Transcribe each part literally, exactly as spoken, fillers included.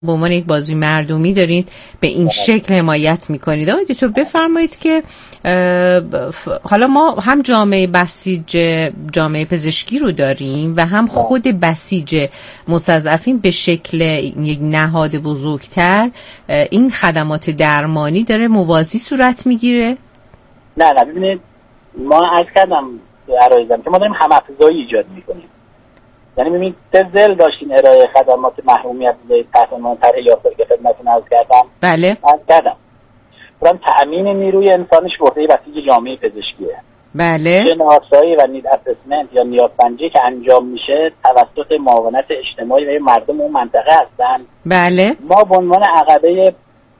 به عنوان یک بازوی مردمی دارین به این شکل حمایت میکنید. آقای دکتر بفرمایید که حالا ما هم جامعه بسیج جامعه پزشکی رو داریم و هم خود بسیج مستضعفین به شکل یک نهاد بزرگتر این خدمات درمانی داره موازی صورت میگیره؟ نه نه ببینید ما عرض کردم عرایزم که ما داریم هم‌افزایی ایجاد میکنیم. یعنی ببینید سه ضلع داشتین ارائه خدمات محرومیت زیر تحت عنوان طرح یاسر که خدمتتون عرض کردم. بله. عرض کردم. برام تأمین نیروی انسانیش به عهده بسیج جامعه پزشکیه. بله. شناسایی و نید اسسمنت یا نیازسنجی که انجام میشه توسط معاونت اجتماعی و مردم اون منطقه هستن. بله. ما به عنوان عقبه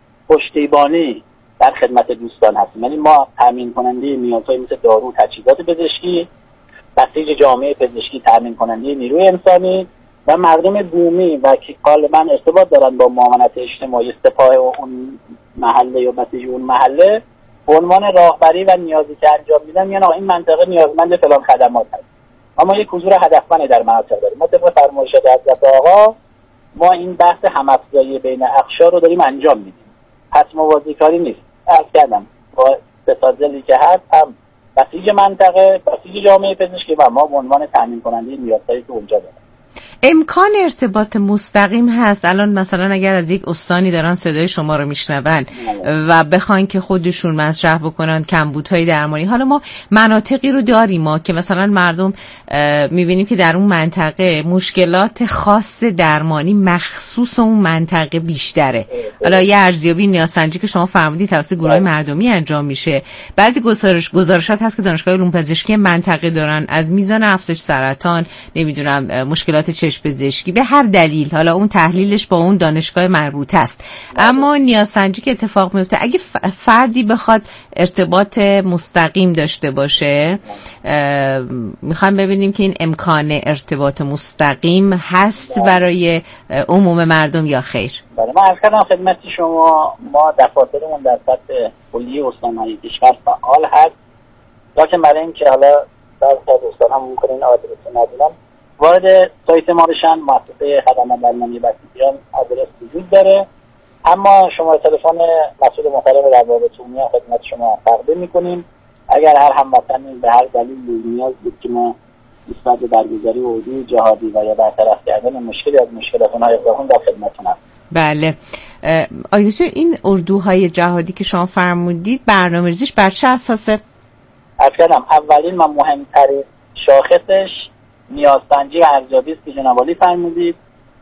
پشتیبانی در خدمت دوستان هستیم. یعنی ما تامین کننده نیازهای مثل دارو، تجهیزات پزشکی، بسیج جامعه پزشکی تامین کننده نیروی انسانی و مردم بومی و که غالبا ارتباط دارن با معاونت اجتماعی سپاه اون محله یا بسیج اون محله به عنوان راهبری و نیازی که انجام میدن. یعنی این منطقه نیازمند فلان خدمات هست. اما یک حضور هدفمند در مناطق داریم. ما طبق فرمایشات حضرت آقا ما این بحث هم‌افزایی بین اقشار رو داریم انجام میدیم. پس موازی کاری نیست. عرض کردم با ستازلی که هست هم بسیج منطقه، بسیج جامعه پزشکی و ما به عنوان تامین کننده نیازهایی که اونجا داریم. امکان ارتباط مستقیم هست الان مثلا اگر از یک استانی دارن صدای شما رو میشنون و بخواین که خودشون مطرح بکنن کمبودهای درمانی، حالا ما مناطقی رو داریم ما که مثلا مردم میبینیم که در اون منطقه مشکلات خاص درمانی مخصوص اون منطقه بیشتره. حالا یه ارزیابی نیازسنجی که شما فرمودید توسط گروه مردمی انجام میشه. بعضی گزارش گزارشات هست که دانشگاه علوم پزشکی منطقه دارن از میزان افزایش سرطان، نمیدونم مشکلات چشم پزشکی به هر دلیل، حالا اون تحلیلش با اون دانشگاه مربوط است، اما نیازسنجی که اتفاق میفته اگه فردی بخواد ارتباط مستقیم داشته باشه، میخوایم ببینیم که این امکان ارتباط مستقیم هست برای عموم مردم یا خیر؟ بله، من عرض کردم خدمت شما ما دفاترمون در سطح کلیه استان‌های کشور فعال هست، لکن برای اینکه حالا در سطح استان هم ممکنه این آدرس ندونم وارد سایت ما بشن. مؤسسه خدمات درمانی بسیجیان آدرس وجود داره، اما شماره تلفن مسئول محترم روابط عمومی خدمت شما تقدیم میکنیم. اگر هر هموطنی به هر دلیل نیاز بود که ما نسبت به درگذری اردوی جهادی و یا برطرف کردن مشکلی از مشکلات اونها اقدام در خدمتتون هست. بله. آیا این اردوهای جهادی که شما فرمودید برنامه‌ریزیش بر چه اساسه؟ عرض کردم اولین و مهمترین شاخصش نیازسنجی و ارزیابی است که جناب عالی فرمودید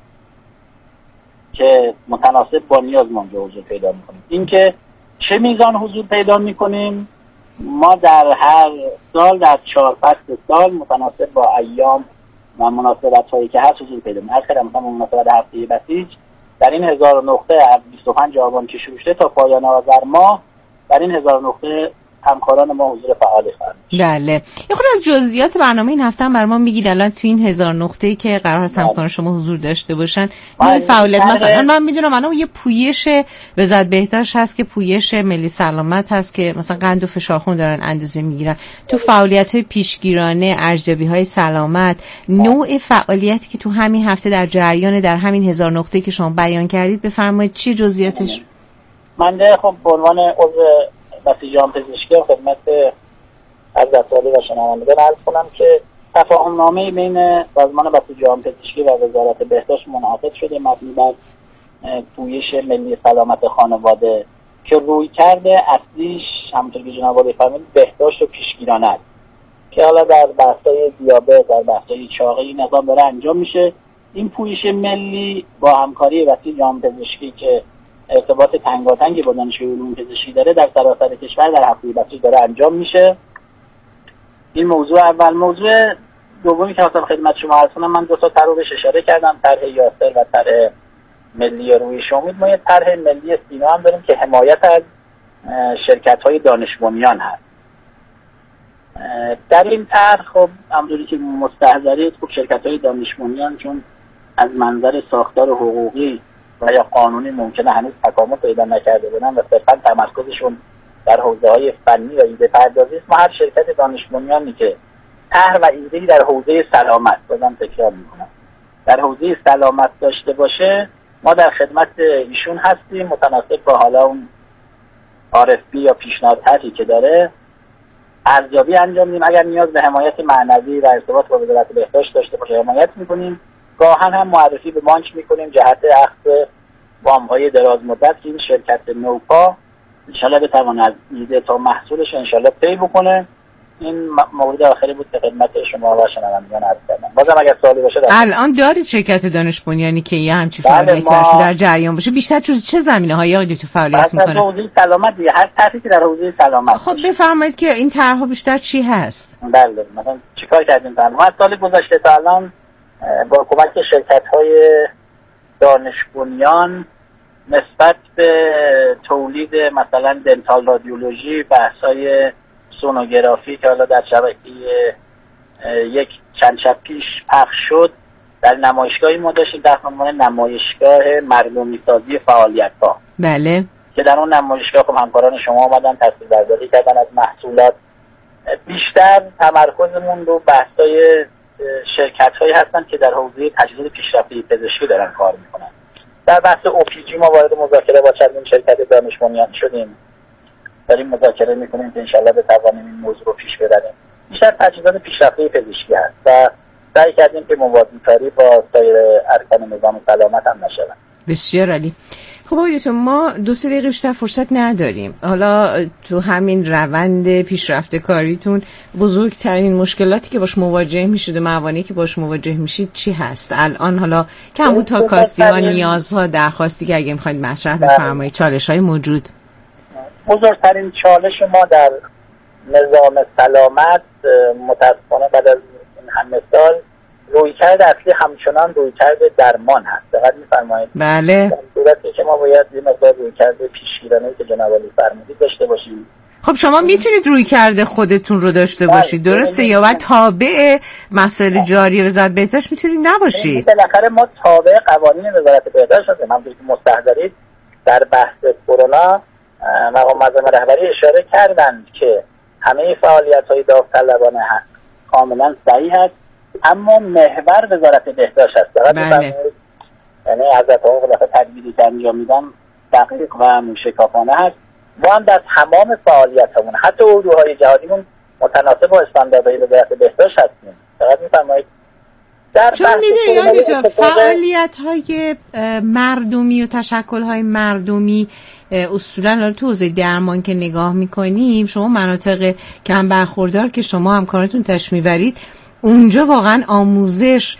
که متناسب با نیاز ما حضور پیدا میکنیم. این که چه میزان حضور پیدا میکنیم ما در هر سال در چهار فصل سال متناسب با ایام و مناسبت هایی که هست حضور پیدا میکنیم. هر مثلا مناسبت هفته بسیج در این هزار نقطه از بیست و پنج آبان که شروع شده تا پایان آذر ماه در این هزار نقطه همکاران ما حضور فعالی خواهند. بله. یه خورده از جزئیات برنامه این هفته هم برای ما میگید الان تو این هزار نقطه‌ای که قرار هست همکاران شما حضور داشته باشن نوع فعالیت مثلا من میدونم الان یه پویش وزارت بهداشت هست که پویش ملی سلامت هست که مثلا قند و فشار خون دارن اندازه میگیرن. تو فعالیت‌های پیشگیرانه، ارزیابی‌های سلامت، نوع فعالیتی که تو همین هفته در جریان در همین هزار نقطه‌ای که شما بیان کردید بفرمایید چی جزئیاتش؟ من ده خب به عنوان عضو بسیج جامعه پزشکی خدمت حضرت عالی و شنوندگان عرض کنم که تفاهم نامه بین سازمان بسیج جامعه پزشکی و وزارت بهداشت منعقد شده مبنی بر پویش ملی سلامت خانواده که روی کرده اصلیش همونطور که جناب عالی فرمودید بهداشت و پیشگیرانه است که حالا در بحث‌های دیابت، در بحث‌های چاقی این نظام داره انجام میشه. این پویش ملی با همکاری بسیج جامعه پزشکی که ارتباط تنگاتنگی با دانشگاه علوم پزشکی داره در سراسر کشور در هفته بسیج داره انجام میشه. این موضوع اول. موضوع دومی که اصلا خدمت شما عرض کنم، من دو تا طرح بهش اشاره کردم، طرح یاسر و طرح ملی رویش امید. ما یه طرح ملی سینا هم داریم که حمایت از شرکت‌های دانش بنیان هست. در این طرح خب همونطوری که مستحضرید خب شرکت‌های دانش بنیان چون از منظر ساختار حقوقی و یا قانونی ممکنه هنوز تکامل پیدا نکرده بودن و صرفاً تمرکزشون در حوزه‌های فنی و ایده پردازی است، ما هر شرکت دانش بنیانی که طرح و ایده‌ای در حوزه سلامت، بازم تکرار می‌کنم، در حوزه سلامت داشته باشه ما در خدمت ایشون هستیم متناسب با حالا اون آر اف پی یا پیشنهاد طرحی که داره ارزیابی انجام میدیم. اگر نیاز به حمایت معنوی و ارتباط با وزارت بهداشت داشته باشه حمایت میکنیم، گاهن هم معرفی به بانک میکنیم جهت اخذ وام‌های دراز مدت که این شرکت نوپا انشالله بتواند از ایده تا محصولش انشالله پی بکنه. این مورد آخری بود که خدمت شما و شنوندگان عرض کردم. بازم اگر سوالی باشه الان دارید شرکت دانش بنیانی که یه همچین فعالیتی ما... در جریان باشه؟ بیشتر تو چه زمینه‌هایی آقای دکتر فعالیت میکنه؟ در حوزه سلامت دیگه، هر طرحی که در حوزه سلامت. خب بفرمایید که این طرح‌ها بیشتر چی هست؟ بله مثلا چیکار کردیم؟ ما از سال گذشته تا الان با کمک شرکت‌های دانش بنیان نسبت به تولید مثلا دنتال رادیولوژی، بحث‌های سونوگرافی که حالا در شبکه یک چند شب پیش پخش شد در نمایشگاهی ما داشتیم در عنوان نمایشگاه مردمی سازی فعالیت‌ها. بله. که در اون نمایشگاه خب همکاران شما آمدن تصویربرداری کردن از محصولات. بیشتر تمرکزمون رو بحث‌های شرکت‌هایی هستن که در حوزه تجهیزات پیشرفته پزشکی دارن کار میکنن. در بحث او پی جی ما وارد مذاکره با چندین شرکت دانش بنیان شدیم. داریم مذاکره میکنیم که انشالله بتوانیم این موضوع رو پیش ببریم. بیشتر تجهیزات پیشرفته پزشکی هست و سعی کردیم که موازی‌کاری با سایر ارکان نظام سلامت هم نشود. بسیار عالی. خب آقای دکتر ما دو سه دقیقه بیشتر فرصت نداریم. حالا تو همین روند پیشرفته کاریتون بزرگترین مشکلاتی که باش مواجه میشید و موانعی که باش مواجه میشید چی هست الان؟ حالا کمبودها، کاستی‌ها، نیازها، درخواستی که اگه میخواید مطرح بفرمایید، چالش‌های موجود. بزرگترین چالش ما در نظام سلامت متاسفانه بعد از این همه سال رویکرد اصلی همچنان رویکرد درمان هست. دقت می‌فرمایید؟ بله. در صورتی که ما باید یه مقدار رویکرد پیشگیرانه‌ای که جناب علی فرمودید داشته باشیم. خب شما میتونید رویکرد خودتون رو داشته باشید، درسته؟ یا باید تابع مسائل جاری وزارت بهداشت میتونید نباشید؟ بالاخره ما تابع قوانین وزارت بهداشت هستیم. همونطور که مستحضرید در بحث کرونا مقام معظم رهبری اشاره کردند که همه فعالیت‌های داوطلبانه کاملا صحیح است، اما محور وزارت بهداشت است. بله. یعنی حضرت آقا خلاف تدبیری که انجام میدن دقیق و موشکافانه هست. ما هم در تمام فعالیتمون حتی اردوهای جهادیمون متناسب با استانداردهای وزارت بهداشت هستیم. دقت می‌فرمایید؟ چون میدونید فعالیت‌های مردمی و تشکل‌های مردمی اصولاً تو حوزه درمان که نگاه می‌کنیم، شما مناطق کم برخوردار که شما همکارتون تشریف می‌برید اونجا واقعاً آموزش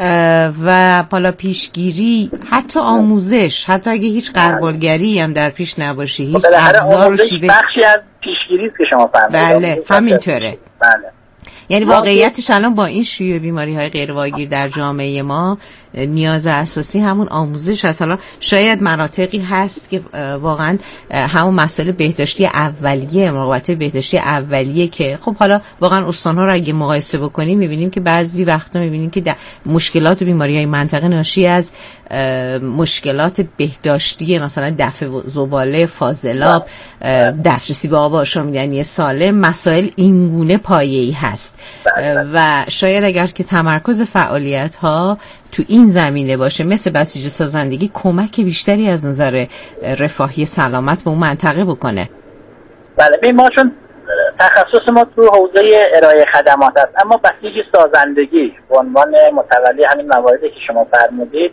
و بالا پیشگیری، حتی آموزش، حتی اگه هیچ قربالگری هم در پیش نباشه، هیچ ابزار و شیوه بخشی از پیشگیری است که شما فرمودید. بله همینطوره. بله. یعنی واقعیتش الان با این شیوع بیماری‌های غیرواگیر در جامعه ما نیاز اساسی همون آموزش هست. حالا شاید مناطقی هست که واقعا همون مسائل بهداشتی اولیه، مراقبت بهداشتی اولیه که خب حالا واقعا استان‌ها رو اگه مقایسه بکنیم می‌بینیم که بعضی وقتا می‌بینیم که مشکلات و بیماری‌های منطقه ناشی از مشکلات بهداشتی مثلا دفع زباله، فاضلاب، دسترسی به آب آشامیدنی سالم، مسائل اینگونه پایه‌ای هست و شاید اگر که تمرکز فعالیت‌ها تو این زمینه باشه مثل بسیج سازندگی کمک بیشتری از نظر رفاهی سلامت به اون منطقه بکنه. بله ببین ما چون تخصص ما تو حوزه ارائه خدمات است، اما بسیج سازندگی به عنوان متولی همین مواردی که شما فرمودید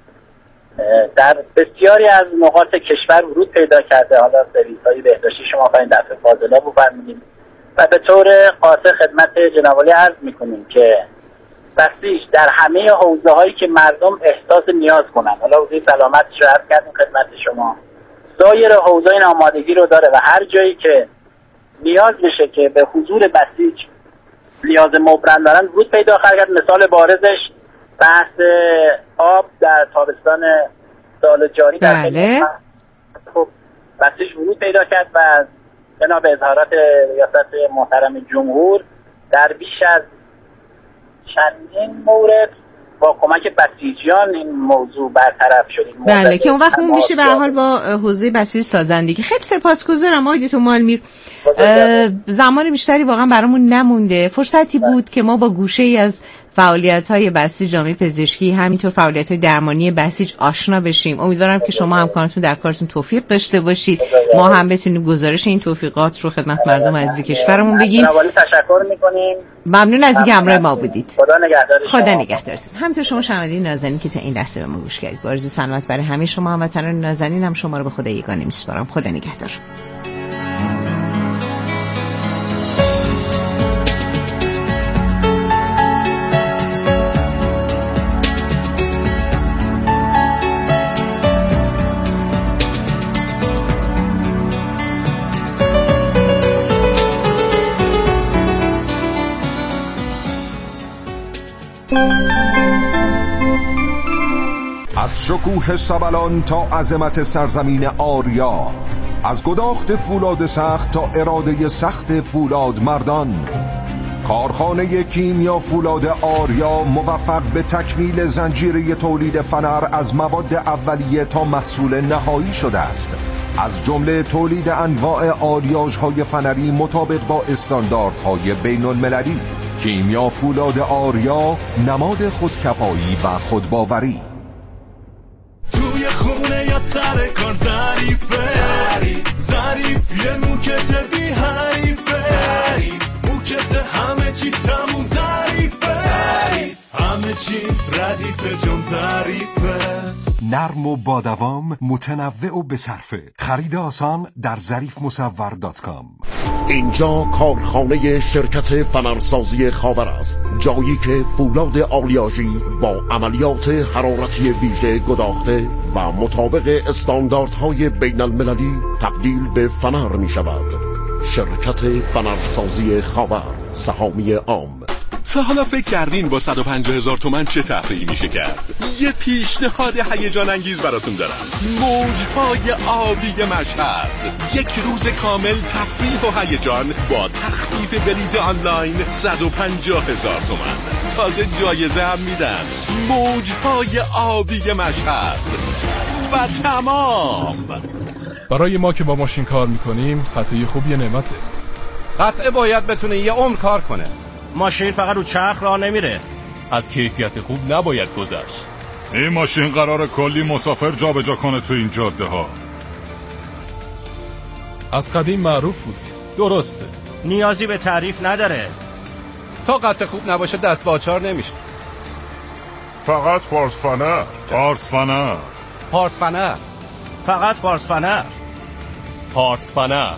در بسیاری از نقاط کشور ورود پیدا کرده. حالا سرویس‌های بهداشتی شما فرمودید دفع فاضلاب فرمودید و به طور قاطع خدمت جناب عالی عرض می‌کنیم که بسیج در همه حوزه هایی که مردم احساس نیاز کنند، حالا حوزه سلامت رو عرض کردیم خدمت شما، سایر حوزه این آمادگی رو داره و هر جایی که نیاز بشه که به حضور بسیج نیاز مبرم دارن ورود پیدا خواهد کرد. مثال بارزش بحث آب در تابستان سال جاری در بله. خب بسیج ورود پیدا کرد و جناب اظهارات ریاست محترم جمهور در بیش از چندین مورد با کمک بسیجیان این موضوع برطرف شد. بله که اون وقت اون میشه به حال با حوزه بسیج سازندگی. خیلی سپاسگزارم آقای دکتر مالمیر. زمان بیشتری واقعا برامون نمونده. فرصتی بود که ما با گوشه ای از فعالیت‌های بسیج جامعه پزشکی، همینطور فعالیت‌های درمانی بسیج آشنا بشیم. امیدوارم که شما همکارتون در کارتون توفیق داشته باشید، ما هم بتونیم گزارش این توفیقات رو خدمت مردم عزیز کشورمون بگیم. تشکر می‌کنیم. ممنون از اینکه همراه ما بودید. خدا نگهدار. خدا نگهدارتون. همینطور شما شنوندگان نازنین که تا این لحظه به ما گوش کردید، با آرزوی سلامت برای همه شما هموطنان نازنین، هم شما رو به خدا یگانه میسپارم. خدا نگهدار. از شکوه سبلان تا عظمت سرزمین آریا، از گداخت فولاد سخت تا اراده سخت فولاد مردان، کارخانه کیمیا فولاد آریا موفق به تکمیل زنجیره تولید فنر از مواد اولیه تا محصول نهایی شده است، از جمله تولید انواع آلیاژهای فنری مطابق با استانداردهای بین المللی. کیمیا فولاد آریا، نماد خودکفایی و خودباوری. توی خونه یا سر کار ظریفه، ظریف ظریف یه موکت بی حریفه، ظریف موکت همه چی تموم ظریفه، ظریف همه چی ردیفه جون ظریفه. نرم و با دوام، متنوع و بصرفه. خرید آسان در ظریف مصور دات کام. اینجا کارخانه شرکت فنرسازی خاور است، جایی که فولاد آلیاژی با عملیات حرارتی ویژه گداخته و مطابق استانداردهای بین المللی تبدیل به فنر می شود. شرکت فنرسازی خاور، سهامی عام. تا حالا فکر کردین با صد و پنجاه هزار تومن چه تفریحی میشه کرد؟ یه پیشنهاد هیجان انگیز براتون دارم. موجهای آبی مشهد، یک روز کامل تفریح و هیجان با تخفیف بلیت آنلاین صد و پنجاه هزار تومن. تازه جایزه هم میدن. موجهای آبی مشهد و تمام. برای ما که با ماشین کار میکنیم قطعه خوبی نعمته. قطعه باید بتونه یه عمر کار کنه. ماشین فقط رو چرخ راه نمیره. از کیفیت خوب نباید گذشت. این ماشین قراره کلی مسافر جابجا کنه تو این جاده ها. از قدیم معروف بود. درسته، نیازی به تعریف نداره. تا قطعه خوب نباشه دست به آچار نمیشه. فقط پارس فنر. پارس فنر. پارس فنر. فقط پارس فنر. پارس فنر.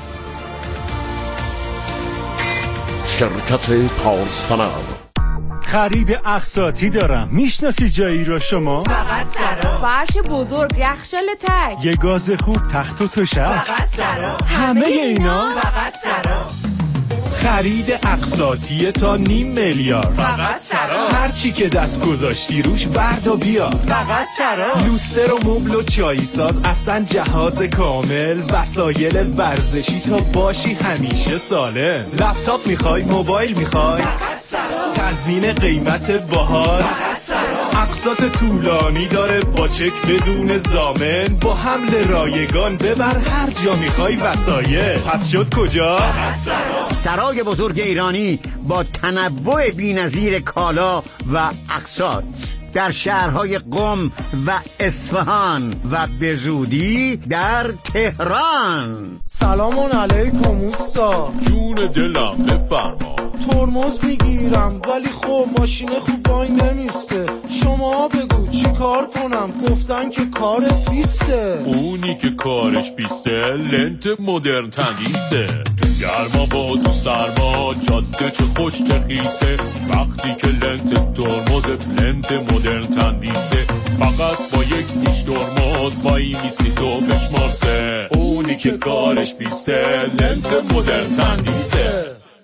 شرکت پارس فنر. خرید اقساطی دارم، میشناسی جایی رو شما؟ فقط سرا. فرش بزرگ، یخچال تک، یه گاز خوب، تخت و تشک، فقط سرا. همه اینا فقط سرا. خرید اقساطی تا نیم میلیارد، فقط سرا. هر چی که دست گذاشتی روش برد و بیار، فقط سرا. لوستر و مبل و چایی ساز، اصلا جهاز کامل، وسایل ورزشی تا باشی همیشه سالم. لپتاپ میخوای، موبایل میخوای، فقط سرا. تضمین قیمت باحال، فقط سرا. اقساط طولانی داره با چک بدون ضامن، با حمل رایگان ببر هر جا میخوای وسایل. پس شد کجا؟ فقط سرا. سرای بزرگ ایرانی با تنوع بی‌نظیر کالا و اقساط در شهرهای قم و اصفهان و به زودی در تهران. سلام علیکم اوستا. جون دلم بفرما. ترمز میگیرم ولی خب ماشین خوب وای نمیسته، شما بگو چی کار کنم؟ گفتن که کارت بیسته. اونی که کارش بیسته لنت مدرن تندیسه. تو گرما با تو سرما جاده چه خوش چه خیسه. وقتی که لنت ترمزت لنت مدرن تندیسه، فقط با یک پیش ترمز وای میستی تو بشمارسه. اونی که کارش بیسته لنت مدرن تندیسه.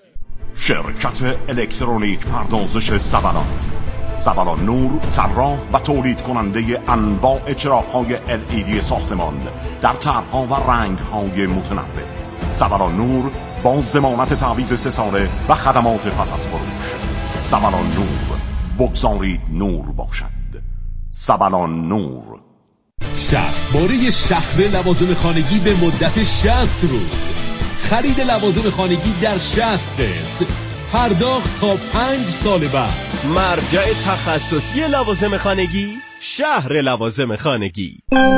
شرکت الکترونیک پردازش سبلان. سبلان نور، طراح و تولید کننده انواع چراغ‌های ال ای دی ساختمان در طرح‌ها و رنگ‌های متنوع. سبلان نور با ضمانت تعویض سه ساله و خدمات پس از فروش. سبلان نور، بگذارید نور باشد. سبلان نور. شصت باره شهر لوازم خانگی به مدت شصت روز. خرید لوازم خانگی در شصت قسط پرداخت تا پنج سال بعد. مرجع تخصصی لوازم خانگی، شهر لوازم خانگی.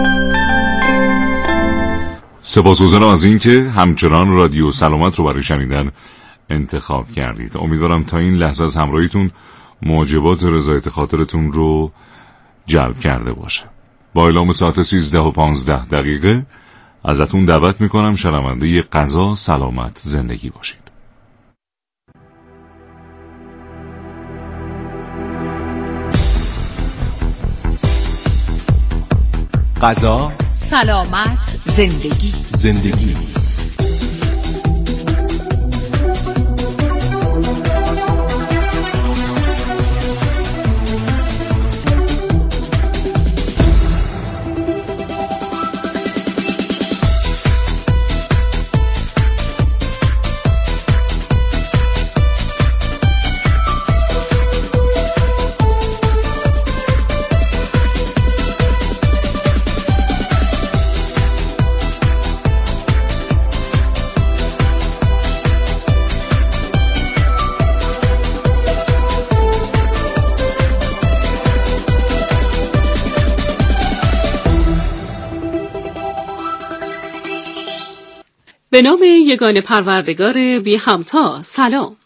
سپاسگزارم از این که همچنان رادیو سلامت رو برای شنیدن انتخاب کردید. امیدوارم تا این لحظه از همراهیتون موجبات رضایت خاطرتون رو جلب کرده باشه. با اعلام ساعت سیزده و پانزده دقیقه ازتون دعوت میکنم شنونده قضا سلامت زندگی باشید. قضا سلامت زندگی زندگی به نام یگانه پروردگار بی همتا. سلام.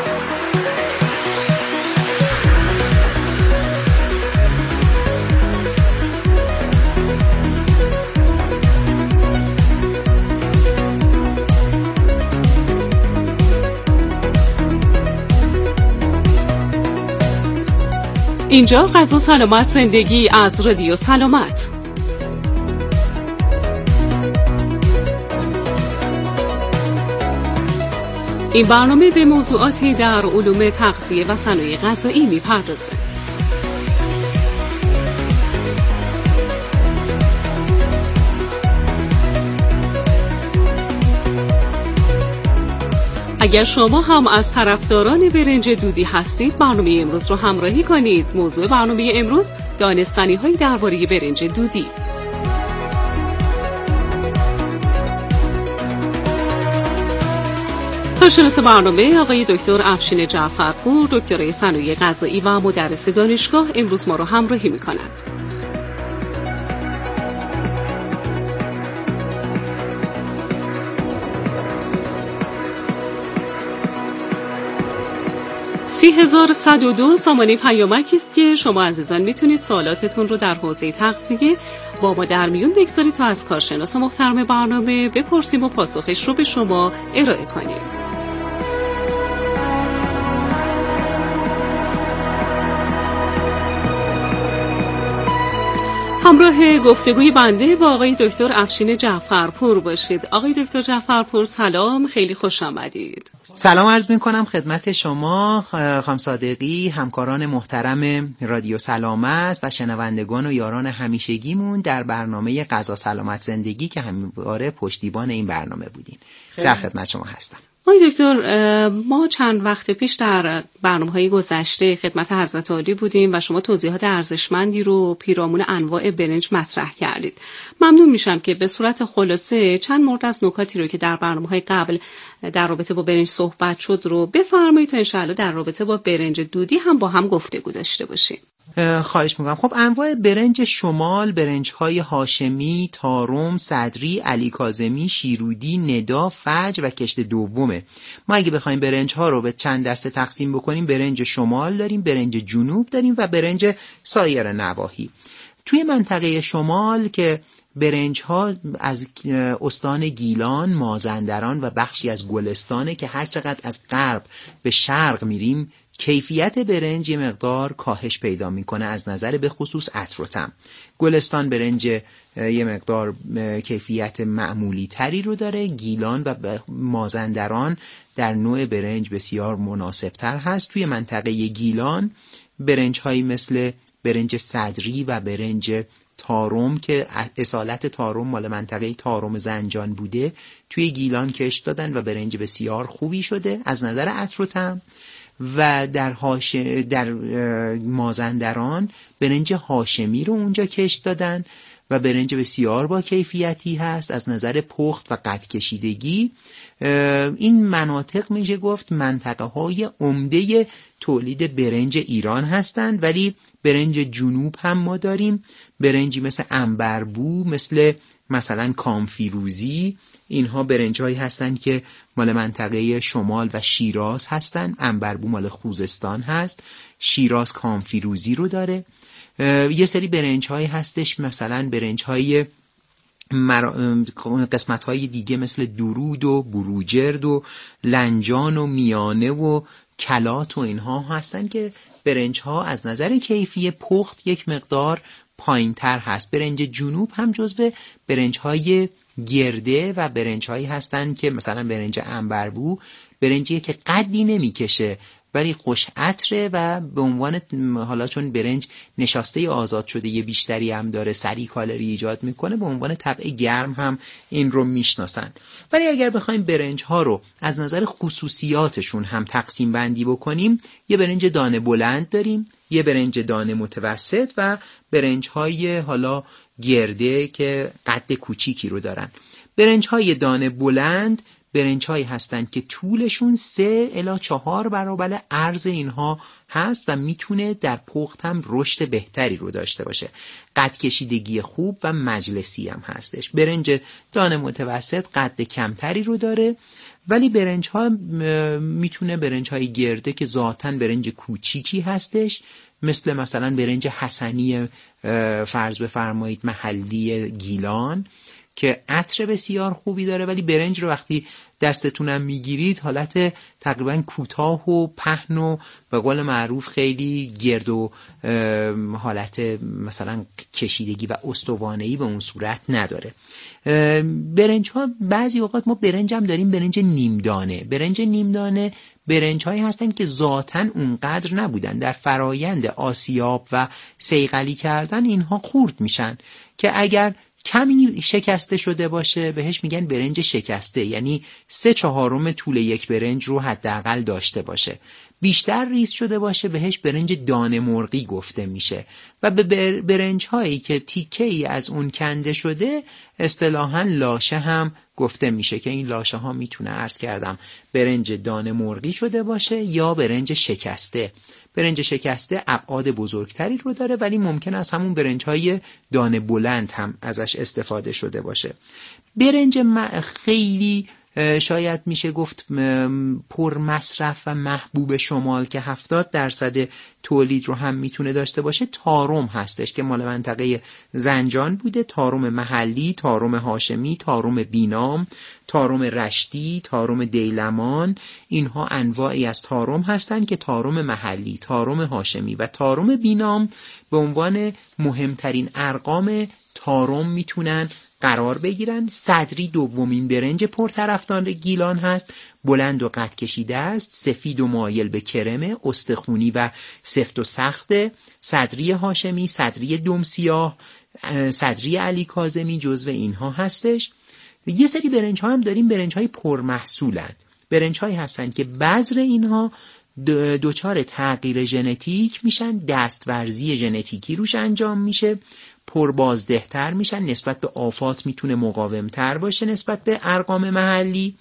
اینجا قضا سلامت زندگی از رادیو سلامت. این برنامه به موضوعاتی در علوم تغذیه و صنایع غذایی می‌پردازه. اگر شما هم از طرفداران برنج دودی هستید، برنامه امروز رو همراهی کنید. موضوع برنامه امروز دانستنی‌هایی درباره برنج دودی. کارشناس برنامه آقای دکتر افشین جعفرپور، دکترای صنایع غذایی و مدرس دانشگاه، امروز ما رو همراهی می‌کنند. سی هزار صد و دو سامانه پیامکی است که شما عزیزان میتونید سوالاتتون رو در حوزه تغذیه با ما در میون بگذارید تا از کارشناس محترم برنامه بپرسیم و پاسخش رو به شما ارائه کنیم. همراه گفتگوی بنده با آقای دکتر افشین جعفرپور باشید. آقای دکتر جعفرپور سلام، خیلی خوش آمدید. سلام عرض می‌کنم خدمت شما خانم صادقی، همکاران محترم رادیو سلامت و شنوندگان و یاران همیشگیمون در برنامه قضا سلامت زندگی که همواره پشتیبان این برنامه بودین. در خدمت شما هستم. آقای دکتر، ما چند وقت پیش در برنامه‌های گذشته خدمت حضرت عالی بودیم و شما توضیحات ارزشمندی رو پیرامون انواع برنج مطرح کردید. ممنون میشم که به صورت خلاصه چند مورد از نکاتی رو که در برنامه‌های قبل در رابطه با برنج صحبت شد رو بفرمایید تا انشاءالله در رابطه با برنج دودی هم با هم گفتگو داشته باشیم. خواهش میکنم. خب انواع برنج شمال، برنج های هاشمی، تارم، صدری، علی کاظمی، شیرودی، ندا، فجر و کشت دومه. ما اگه بخوایم برنج ها رو به چند دسته تقسیم بکنیم، برنج شمال داریم، برنج جنوب داریم و برنج سایر نواحی. توی منطقه شمال که برنج ها از استان گیلان، مازندران و بخشی از گلستانه که هر چقدر از غرب به شرق میریم کیفیت برنج یه مقدار کاهش پیدا میکنه از نظر به خصوص عطر و طعم. گلستان برنج یه مقدار کیفیت معمولی تری رو داره. گیلان و مازندران در نوع برنج بسیار مناسب تر هست. توی منطقه گیلان برنج هایی مثل برنج صدری و برنج تارم که اصالت تارم مال منطقه تارم زنجان بوده توی گیلان کشت دادن و برنج بسیار خوبی شده از نظر عطر و طعم. و در هاش... در مازندران برنج هاشمی رو اونجا کشت دادن و برنج بسیار با کیفیتی هست از نظر پخت و قد کشیدگی. این مناطق میشه گفت منطقه های عمده تولید برنج ایران هستند، ولی برنج جنوب هم ما داریم، برنجی مثل عنبربو، مثل مثلا کامفیروزی، اینها برنج هایی هستن که مال منطقه شمال و شیراز هستن. عنبربو مال خوزستان هست، شیراز کامفیروزی رو داره. یه سری برنج هایی هستش مثلا برنج های مر... قسمت های دیگه مثل درود و بروجرد و لنجان و میانه و کلات و اینها هستن که برنج ها از نظر کیفی پخت یک مقدار پایین تر هست. برنج جنوب هم جزو برنج های گرده و برنج هایی هستن که مثلا برنج عنبربو برنجیه که قدی نمیکشه ولی خوش عطره و به عنوان حالا چون برنج نشاسته آزاد شده یه بیشتری هم داره، سریع کالری ایجاد میکنه، به عنوان طبع گرم هم این رو میشناسن. ولی اگر بخوایم برنج ها رو از نظر خصوصیاتشون هم تقسیم بندی بکنیم، یه برنج دانه بلند داریم، یه برنج دانه متوسط و برنج های حالا گرده که قد کوچیکی رو دارن. برنج های دانه بلند برنج هایی هستند که طولشون سه الی چهار برابر عرض اینها هست و میتونه در پخت هم رشد بهتری رو داشته باشه. قد کشیدگی خوب و مجلسی هم هستش. برنج دانه متوسط قد کمتری رو داره، ولی برنج ها میتونه برنج های گرده که ذاتاً برنج کوچیکی هستش، مثل مثلا برنج حسنی فرض بفرمایید محلی گیلان که عطر بسیار خوبی داره، ولی برنج رو وقتی دستتونم میگیرید حالت تقریبا کوتاه و پهن و به قول معروف خیلی گرد و حالت مثلا کشیدگی و استوانه‌ای به اون صورت نداره. برنج ها بعضی اوقات ما برنج هم داریم برنج نیمدانه. برنج نیمدانه برنج هایی هستن که ذاتاً اونقدر نبودن، در فرایند آسیاب و صیقلی کردن اینها خورد میشن که اگر کمی شکسته شده باشه بهش میگن برنج شکسته، یعنی سه چهارم طول یک برنج رو حداقل داشته باشه. بیشتر ریز شده باشه بهش برنج دانه مرغی گفته میشه و به برنج هایی که تیکه ای از اون کنده شده اصطلاحاً لاشه هم گفته میشه که این لاشه ها میتونه عرض کردم برنج دانه مرغی شده باشه یا برنج شکسته. برنج شکسته ابعاد بزرگتری رو داره ولی ممکن است همون برنج های دانه بلند هم ازش استفاده شده باشه. برنج خیلی شاید میشه گفت پر مصرف و محبوب شمال که هفتاد درصد تولید رو هم میتونه داشته باشه تارم هستش که مال منطقه زنجان بوده. تارم محلی، تارم هاشمی، تارم بینام، تارم رشتی، تارم دیلمان، اینها انواعی از تارم هستند که تارم محلی، تارم هاشمی و تارم بینام به عنوان مهمترین ارقام تارم میتونن قرار بگیرن. صدری دومین برنج پرطرفدار گیلان هست، بلند و قد کشیده است، سفید و مایل به کرمه، استخونی و سفت و سخته. صدری هاشمی، صدری دم سیاه، صدری علی کاظمی جزو اینها هستش. یه سری برنج ها هم داریم برنج های پرمحصولن، برنج هایی هستن که بذر اینها دوچار تغییر ژنتیک میشن، دستورزی ژنتیکی روش انجام میشه، پربازدهتر میشن، نسبت به آفات میتونه مقاومتر باشه نسبت به ارقام محلی،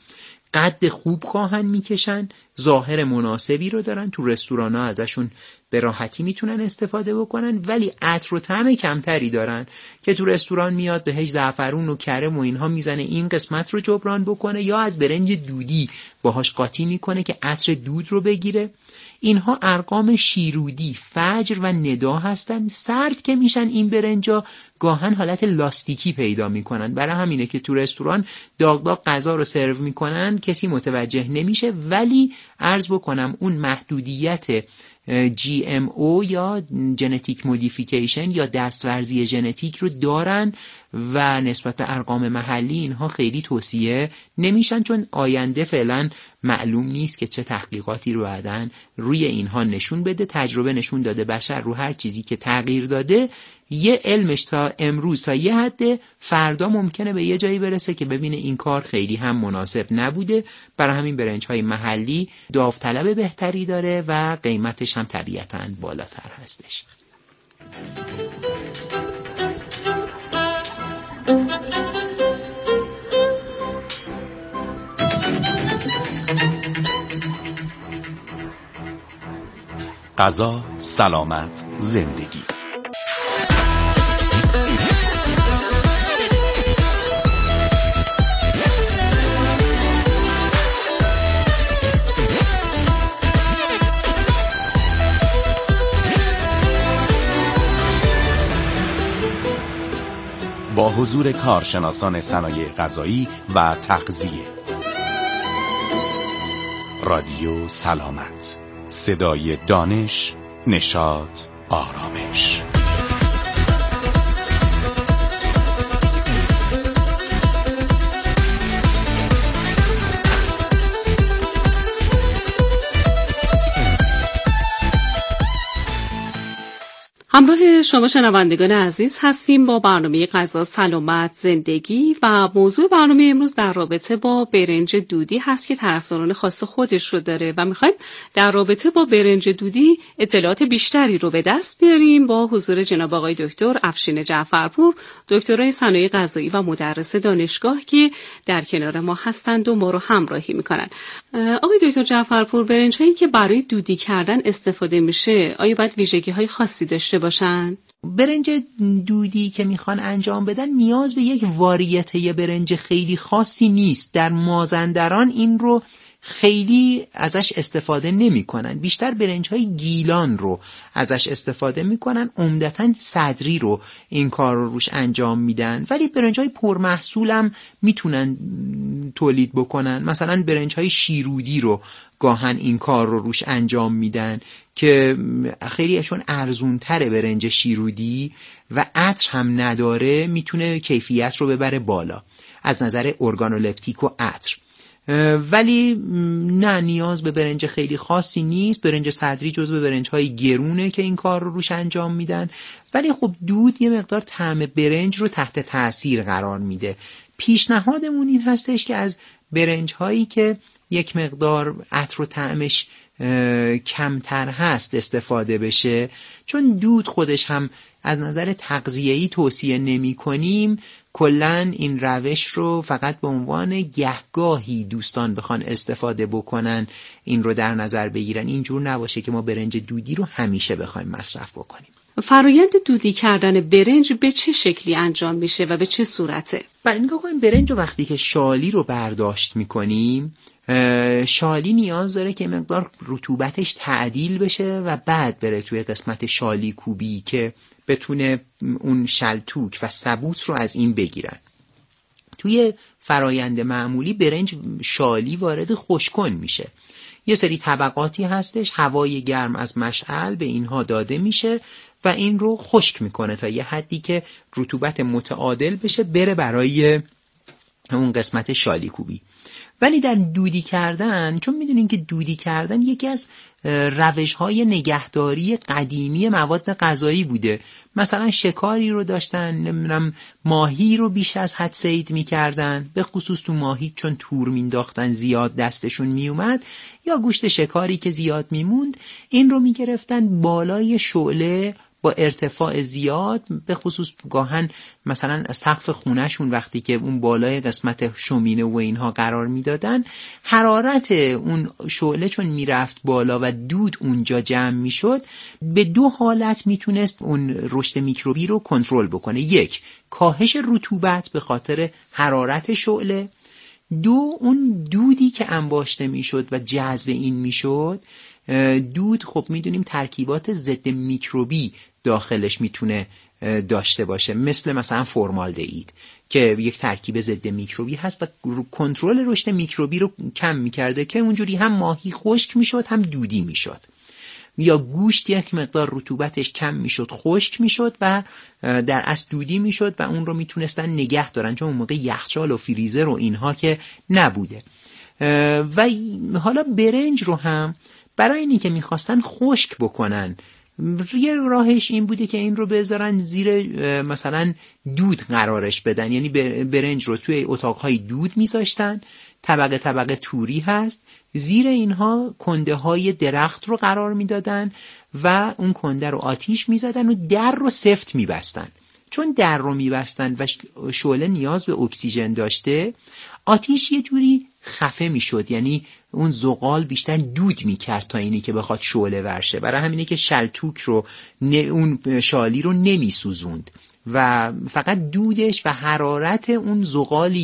قد خوب خواهن میکشن، ظاهر مناسبی رو دارن، تو رستوران ها ازشون به راحتی میتونن استفاده بکنن، ولی عطر و طعم کمتری دارن که تو رستوران میاد بهش زعفرون و کرم و اینها میزنه این قسمت رو جبران بکنه، یا از برنج دودی باهاش قاطی میکنه که عطر دود رو بگیره. اینها ارقام شیرودی، فجر و ندا هستن. سرد که میشن این برنجا گاهن حالت لاستیکی پیدا میکنن، برای همینه که تو رستوران داغ داغ غذا رو سرو میکنن کسی متوجه نمیشه، ولی عرض بکنم اون محدودیت جی ام او یا ژنتیک مودیفیکیشن یا دستورزی ژنتیک رو دارن و نسبت به ارقام محلی اینها خیلی توصیه نمیشن، چون آینده فعلا معلوم نیست که چه تحقیقاتی رو بعدن روی اینها نشون بده. تجربه نشون داده بشر رو هر چیزی که تغییر داده یه علمش تا امروز تا یه حده، فردا ممکنه به یه جایی برسه که ببینه این کار خیلی هم مناسب نبوده. برای همین برنج های محلی داوطلب بهتری داره و قیمتش هم طبیعتاً بالاتر هستش. غذا، سلامت، زندگی. با حضور کارشناسان صنایع غذایی و تغذیه. رادیو سلامت، صدای دانش، نشاط، آرامش. همراه شما شنوندگان عزیز هستیم با برنامه غذا، سلامت، زندگی و موضوع برنامه امروز در رابطه با برنج دودی هست که طرفداران خاص خودش رو داره و میخوایم در رابطه با برنج دودی اطلاعات بیشتری رو به دست بیاریم با حضور جناب آقای دکتر افشین جعفرپور، دکترای صنایع غذایی و مدرس دانشگاه که در کنار ما هستند و ما رو همراهی میکنن. آقای دکتر جعفرپور، برنج هایی که برای دودی کردن استفاده میشه آیا باید ویژگی های خاصی داشته باشن؟ برنج دودی که میخوان انجام بدن نیاز به یک واریته برنج خیلی خاصی نیست. در مازندران این رو خیلی ازش استفاده نمی کنن. بیشتر برنج های گیلان رو ازش استفاده می کنن. عمدتاً صدری رو این کار رو روش انجام میدن، ولی برنج های پرمحصول هم میتونن تولید بکنن. مثلا برنج های شیرودی رو گاهن این کار رو روش انجام میدن که خیلی چون ارزون تره برنج شیرودی و عطر هم نداره، میتونه کیفیت رو ببره بالا از نظر ارگانولپتیک و عطر. ولی نه، نیاز به برنج خیلی خاصی نیست. برنج صدری جزو برنج های گرونه که این کار رو روش انجام میدن، ولی خب دود یه مقدار طعم برنج رو تحت تأثیر قرار میده. پیشنهادمون این هستش که از برنج هایی که یک مقدار عطر و طعمش کمتر هست استفاده بشه، چون دود خودش هم از نظر تغذیه‌ای توصیه نمی کنیم. کلن این روش رو فقط به عنوان گهگاهی دوستان بخوان استفاده بکنن این رو در نظر بگیرن. اینجور نباشه که ما برنج دودی رو همیشه بخوایم مصرف بکنیم. فرایند دودی کردن برنج به چه شکلی انجام میشه و به چه صورته؟ برای نگاه کنیم برنج رو وقتی که شالی رو برداشت میکنیم، شالی نیاز داره که مقدار رطوبتش تعدیل بشه و بعد بره توی قسمت شالی کوبی که بتونه اون شلتوک و ثبوت رو از این بگیرن. توی فرایند معمولی برنج شالی وارد خشکن میشه. یه سری طبقاتی هستش، هوای گرم از مشعل به اینها داده میشه و این رو خشک میکنه تا یه حدی که رطوبت متعادل بشه بره برای اون قسمت شالی کوبی. ولی در دودی کردن، چون میدونین که دودی کردن یکی از روش‌های نگهداری قدیمی مواد غذایی بوده. مثلا شکاری رو داشتن، نمیدونم ماهی رو بیش از حد صید میکردن، به خصوص تو ماهی چون تور مینداختن زیاد دستشون میومد، یا گوشت شکاری که زیاد میموند این رو میگرفتن بالای شعله با ارتفاع زیاد، به خصوص گاهن مثلا سقف خونهشون وقتی که اون بالای قسمت شومینه و اینها قرار میدادن، حرارت اون شعله چون میرفت بالا و دود اونجا جمع میشد، به دو حالت میتونست اون رشد میکروبی رو کنترل بکنه. یک، کاهش رطوبت به خاطر حرارت شعله. دو، اون دودی که انباشته میشد و جذب این میشد. دود خب میدونیم ترکیبات ضد میکروبی داخلش میتونه داشته باشه، مثل مثلا فرمالدهید که یک ترکیب ضد میکروبی هست و کنترل رشد میکروبی رو کم میکرده که اونجوری هم ماهی خشک میشد هم دودی میشد. یا گوشت یک مقدار رطوبتش کم میشد خشک میشد و در اصل دودی میشد و اون رو میتونستن نگه دارن، چون اون موقع یخچال و فریزر و اینها که نبوده. و حالا برنج رو هم برای اینی که میخواستن خشک بکنن، یه راهش این بوده که این رو بذارن زیر مثلا دود قرارش بدن، یعنی برنج رو توی اتاقهای دود میذاشتن، طبقه طبقه توری هست، زیر اینها کنده های درخت رو قرار میدادن و اون کنده رو آتیش میزدن و در رو سفت میبستن چون در رو میبستن و شعله نیاز به اکسیژن داشته، آتیش یه جوری خفه میشد، یعنی اون زغال بیشتر دود میکرد تا اینی که بخواد شعله ورشه. برای همینه که شلتوک رو اون شالی رو نمیسوزوند و فقط دودش و حرارت اون زغالی